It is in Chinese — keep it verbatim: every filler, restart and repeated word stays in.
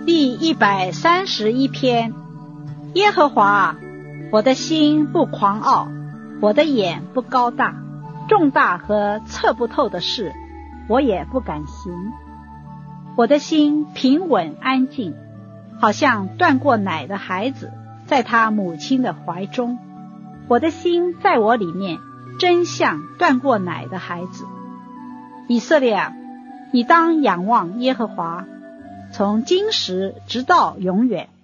第一百三十一篇。耶和华啊，我的心不狂傲，我的眼不高大，重大和测不透的事，我也不敢行。我的心平稳安静，好像断过奶的孩子，在他母亲的怀中。我的心在我里面，真像断过奶的孩子。以色列啊，你当仰望耶和华，从今时直到永远。